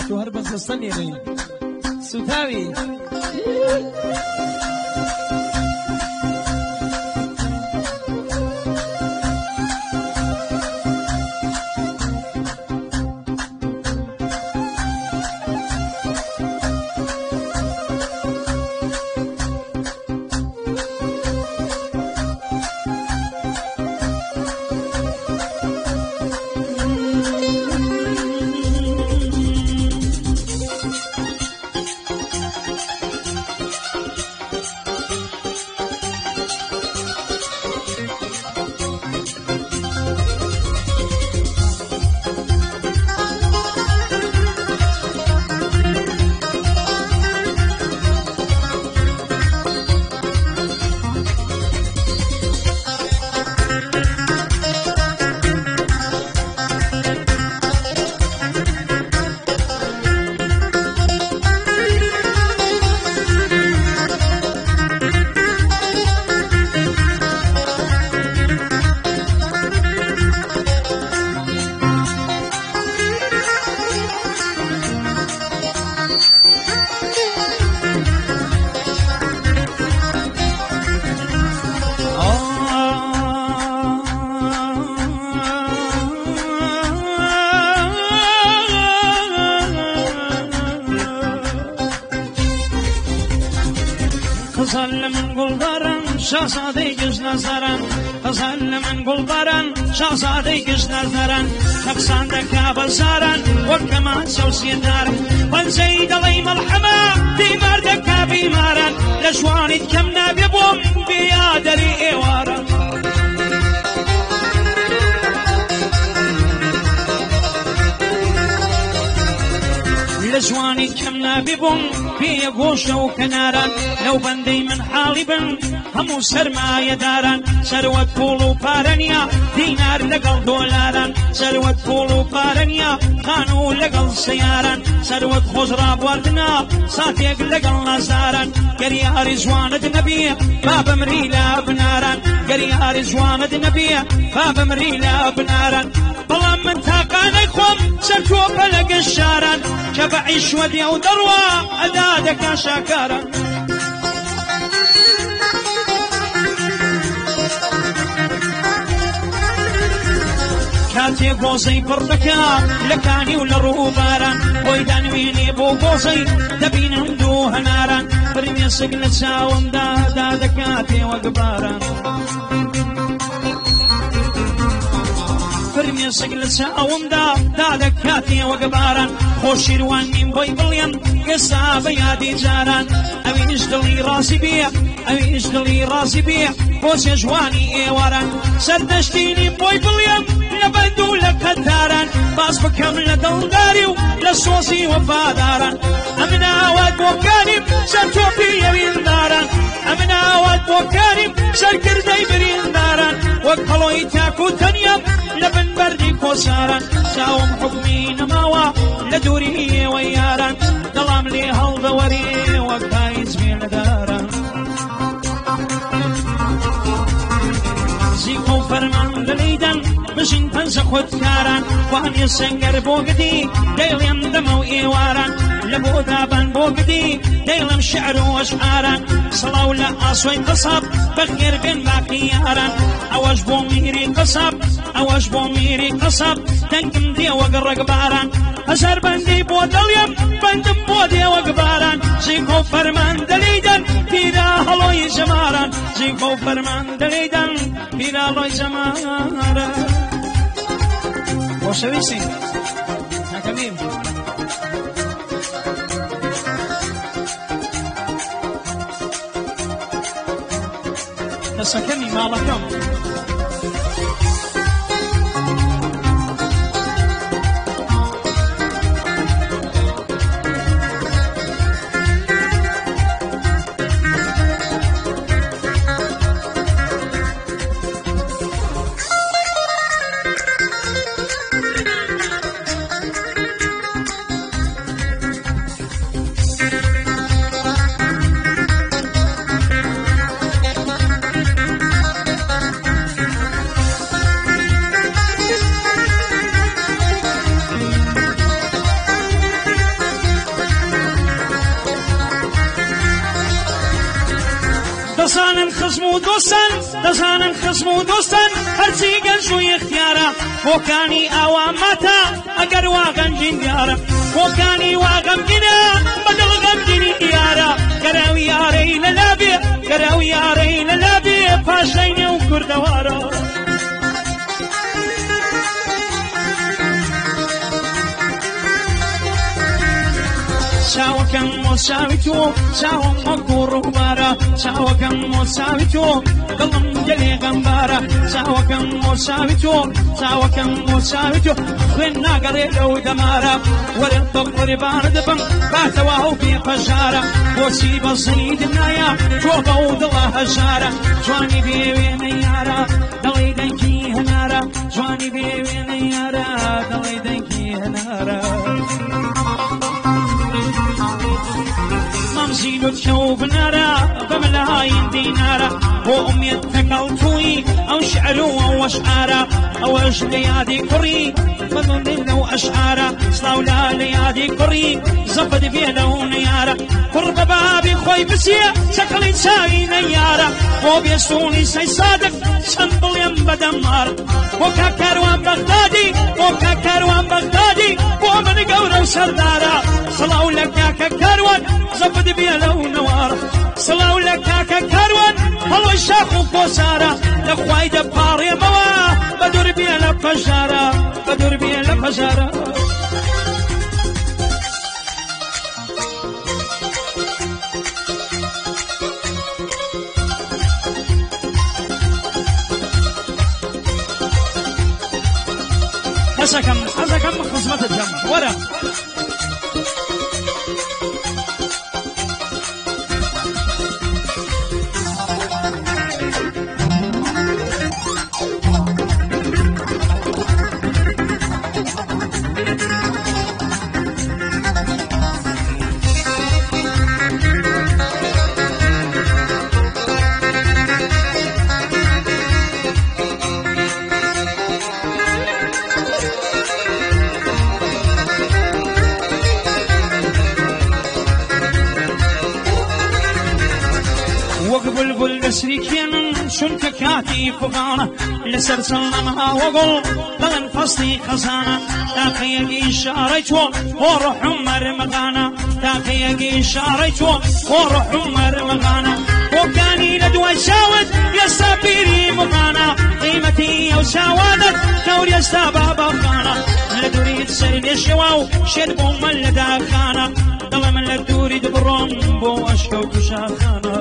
تو هەر بەزەستە لێرەی سوتاوی Kızarlı min gulbaran, şahzade göz nazaran. Kızarlı min gulbaran, şahzade göz nazaran. Taksanda kabazaran, ve keman sosyedaran. Ben zeyid alay malhama, bimar deka bimaran. Leşvanit kemna bibum, biyadari ewaran. لجواني كمنا ببم في غوشة وكنارا لو بندي من حالبا همو سرما يدارا سروت فولو بارنيا دينار لقل دولارا سروت فولو بارنيا خانو لقل سيارا سروت خزرا بوردنا صاتيق لقل نزارا قريا رزوانة نبي باب مريلا بنارا قريا رزوانة نبي باب مريلا بنارا بلا من تاقاني خوم سرتو بلق الشارا كبعيش ودي ودروى أدادك شاكرا كاتي قوزي بردكا لكاني ولروبارا ويدان ويني بو قوزي دبين همدوها نارا برمي سقل تساوم دادا كاتي وقبارا فرمي سقل ساوم دادا كاتي وقبارا خوشي رواني بوي بليم قصة بيادي جاران أوي اشتغلي راسي بيع أوي اشتغلي راسي بيع بوس يجواني ايواران سردشتيني بوي بليم لبندو لكتاران باس بكم لدلداري لصوصي وفاداران أمنا واد بوكاني سرتوفي يمين داران أمنا واد بوكاني سركردي برين داران وكالوي تاكو تنيم لبن بردي كوساران ساوم حكمي نماوا لدوري وياران ظلام لي هالدوري وكايز في داران زيكو فرمان دليدن مشين تنسى خود كاران وان يسنگر بوقدي ديلم دمو ايواران لبو دابان بوقدي ديلم شعر واشعاران صلاو لا اصوي قصب بخير بين باقياران اواج بوميري قصب اواج بوميري قصب تنكم دي وقرق باران أسر بندي بودليم بندم بودي وقباران زيكو فرمان دليدن تيرا هلوي زماران زيكو فرمان دليدن تيرا هلوي زماران وشويسي نكميم تسكني مالكم دوستان دەزانن خزم و دوستان هەرچی گەنجوی اختیارە بۆکانی ئاوامەتە ئەگەر وا غەمگین دیارە بۆکانی وا غەمگینە بەدڵ غەمگینی دیارە گەراوی یارەی لەلابێ گەراوی یارەی لەلابێ پاشەینێ و کوردەوارە چاوەکەم مۆساوی تۆ چاوم وەکو ڕووبارە چاوەکەم مۆساوی تۆ دڵم گەلێ غەمبارە چاوەکەم مۆساوی تۆ چاوەکەم مۆساوی تۆ خوێن ناگەڕێ لەو دەمارە وەرە بە قوربان دەبم باتەوا و بێپەژارە بۆچی بەزنی دنایە تۆ بەو دڵە هەژارە جوانی بێوێنە یارە دڵی دەنگی هەنارە جوانی بێوێنە یارە دڵی دەنگی هەنارە مەمزیلت شەو بنارە بەملایین دینارە بۆ ئومێد تەکەڵتووی ئەو شعر و ئەو ئەشعارە ئەوەش لە یادی کوڕی بەدڵێ لەو ئەشعارە سڵاولا لە یادی کوڕی زەفت بێ لەو نەیارە کوڕ بە بابی خۆی بچێ چەکەڵی چاوی نەیارە بۆ بێسوڵی سەی سادق چەند بڵێم بەدەمار بۆ کاکاروان بەغدادی بۆ کاکاروان بەغدادی بۆ من گەورە و سەردارە سڵاو لە کاکە کاروان زەفت بێ لەو نەوارە سڵاو لە کاکە کاروان هەڵۆی شاخ و کۆسارە لە خوای دەپاڕێمەوە بە دوور بێ لە پەژارە بە دوور بێ لە پەژارە حەزەکەم خزمەتت دەم وەرە بلبل دەسریکێنن چونکە کاتی فغانە لەسەر چڵەمها وەگوڵ دەڵێن فەسڵی خەزانە تاقەیەکی شارەی تۆ بۆ ڕوحم مەرمەغانە تاقەیەکی شارەی تۆ بۆ ڕوحم مەرمەغانە بۆکانی لە دوای چاوت ئێستا پیری مغانە قیمەتی ئەو چاوانت کەور ئێستا بابەغانە لە دووریت سەر لێشەوە و شێت بۆ من لە داخانە دڵە من لە دووریت بڕۆم بۆ ئەشکە و کوشاخانە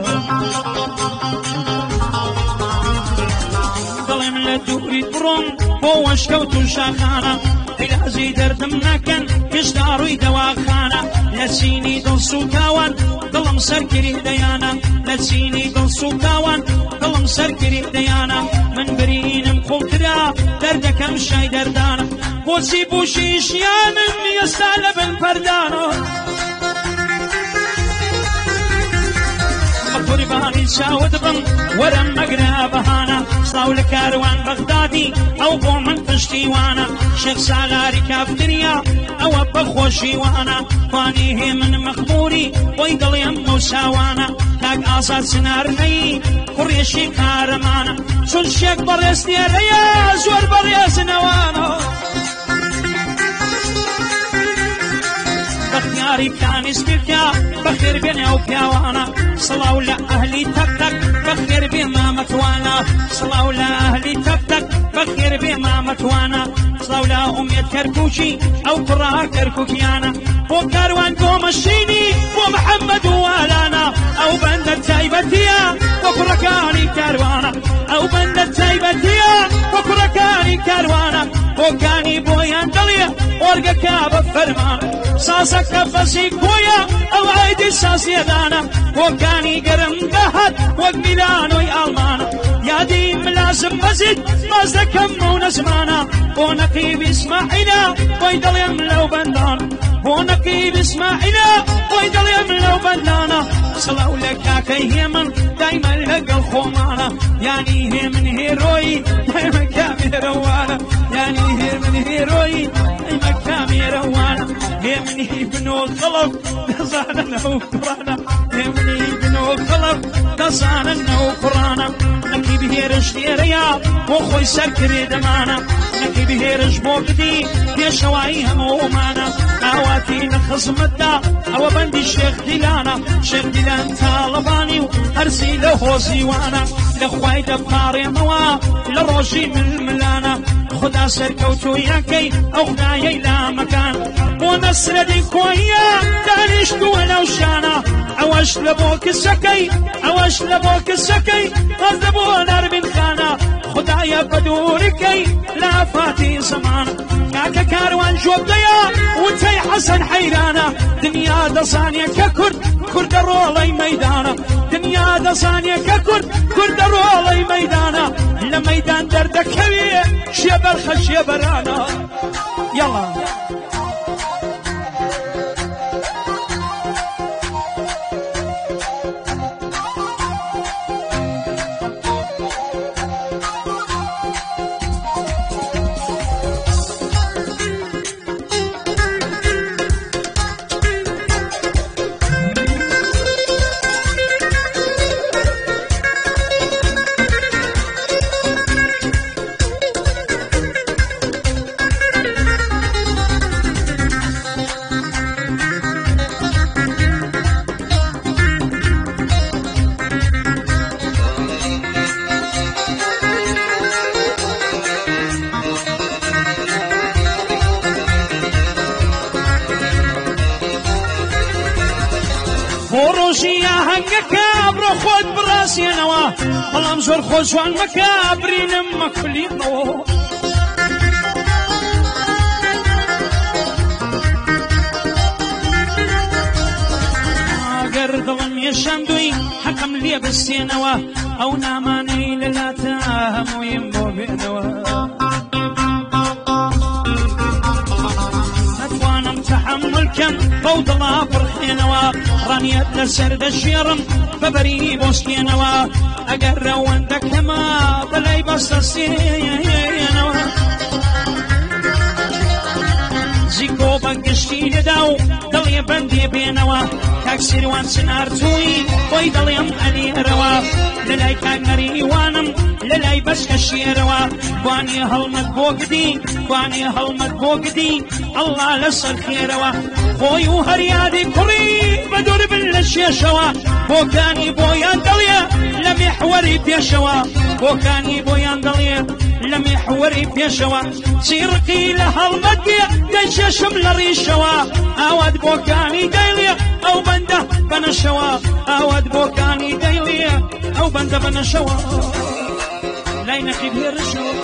دڵێم لە دووریت بڕۆم بۆ وەشکەوت و شاخانە عیلازی دەردم نەکەن هێشتا ڕووی دەواخانە لە چینی دڵسووتاوان دڵم سەرکری دەیانە لە چینی دڵسووتاوان دڵم سەرکری دەیانە من برینم خوڵترا دەردەکەم شای دەردانە بۆچی بوشیشیانم ئێستا لە بن پەردانە قوربانی چاوت بم وەرم مەگرە بەهانە سڵاو لە کاروان بەغدادی ئەو بۆ من پشتیوانە شێخ سالاری کافتریا ئەوە بەخۆشیوانە خوانی هێ من مەخموری بۆی دڵێم مەوساوانە کاک ئازاد سنارنەی کوڕێشی کارەمانە چون شێک بەڕێز نێرەیە زۆر بەڕێزنەوانە بەختیاری پلانی سپیرکە بەخێر بێنێ و پیاوانە سڵاو لە ئەهلی تەکتەک بەخێر بێ مامەتوانە سڵاو لە ئەهلی تەکتەک بەخێر بێ مامەتوانە سڵاو لە ئومێد کەرکووکی ئەو کوڕا کەرکووکیانە بۆ کاروان گۆمەشینی بۆ محەممەد و ئالانە ئەو بەندە تایبەتیە بۆ کوڕەکانی کاروانە ئەو بەندە تایبەتیە بۆ کوڕەکانی کاروانە بۆکانی بۆیان دڵێ ئۆرگەکە بە فەرمانە ساسەکە بەسی کۆیە ئەو عایدی ساسیێدانە بۆکانی گەرم دەهات وەک میلانۆی ئاڵمانە یادی ملازم بەزید ماز دەکەم و نەزمانە بۆ نەقیب ئیسماعیلە بۆی دڵێم لەو بەندانە بۆ نەقیب ئیسماعیلە بۆی دڵێم لەو بەندانە سڵاو لە کاکەی هێ من دایمە لەگەڵ خۆمانە یانی هێ من هێرۆی دایمە کامێرەوانە یانی هێ من هێرۆی دایمە کامێرەوانە هێ منی بنۆ خەڵق دەزانن ئەو قڕانە هێ منی بنۆ خەڵق دەزانن ئەو قڕانە بهێرش لێرەیە بۆ خۆی سەرکرێ دەمانە نەکەی بهێرش بۆ بدی پێشەوایی هەموومانە ئاواتی لە خزمەتدا ئەوە بەندی شێخ دیلانە شێخ دیلان تاڵەبانی و هەرسی لە هۆزیوانە لە خوای دەپاڕێمەوە لە ڕۆژی ململانە خدا سەرکەوتوویەکەی ئەو خدایەی لامەکان بۆ نەسرەدی کۆیە دانیشتووە لەو شانە ئەوەش لە بۆ کسەکەی ئەوەش لە بۆ کسەکەی هەز لە بۆ نەربین خانە خدایە بە دوورەکەی لە ئافاتی زەمان کاکە کاروان جۆبدەیە وتەی حەسەن حەیرانە دنیا دەزانێ کە کورد کوردە ڕۆڵەی مەیدانە دنیا دەزانێ کە کورد کوردە ڕۆڵەی مەیدانە لە مەیدان دەردەکەوێ شێ بەرخە شێ بەرانە یەڵا ڕۆژیە هەنگەکە بڕۆ خۆت بڕاستێنەوە بەڵام زۆر خۆشوان مەکە برینم مەکفلینەوە ئەگەر دڵم یەشەندووی حەقم لێ بستێنەوە ئەو نامانەی لەلاتە هەموویم بۆ بێنەوە نەتوانم تەحەممولکەم بەو دڵا بڕخێنەوە ڕانیەت لەسەر دەژێڕم بەبەری بۆشتێنەوە ئەگەر ڕەوەندەکەمە بەلای بەستەسێنەوە زیکۆ بەگشتی لەدا و دڵێ بەندێ بێنەوە کاک سیروان سنارتووی خۆی دڵێم ئەلێرەوە لەلای کاگەریوانم لەلای بەشکە شێرەوە وانێ هەڵمەت بۆ گدی وانێ هەڵمەت بۆ گدی ئەڵڵا لەسەر خێرەوە خۆی و هەریادی کوڕی بە دوور بن لە شێشەوە بۆکانی بۆیان دڵێ لە میحوەری پێشەوە بۆکانی بۆیان دڵێ لە میحوەری پێشەوە چیرقی لە هەڵمەت بێ دەیشێشم لە ڕیشەوە ئاوات بۆکانی دەیڵێ ئەو بەندە بەنەشەوە ئاوات بۆکانی دەیڵێ ئەو بەندە بەنەشەوە لای نەقیب هێرشەوە